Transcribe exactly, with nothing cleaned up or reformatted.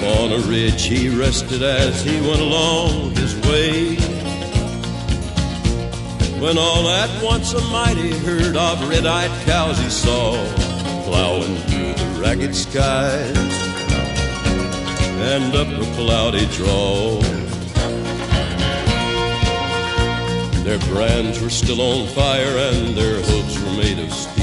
On a ridge he rested as he went along his way, when all at once a mighty herd of red-eyed cows he saw, plowing through the ragged skies and up a cloudy draw. Their brands were still on fire and their hooves were made of steel,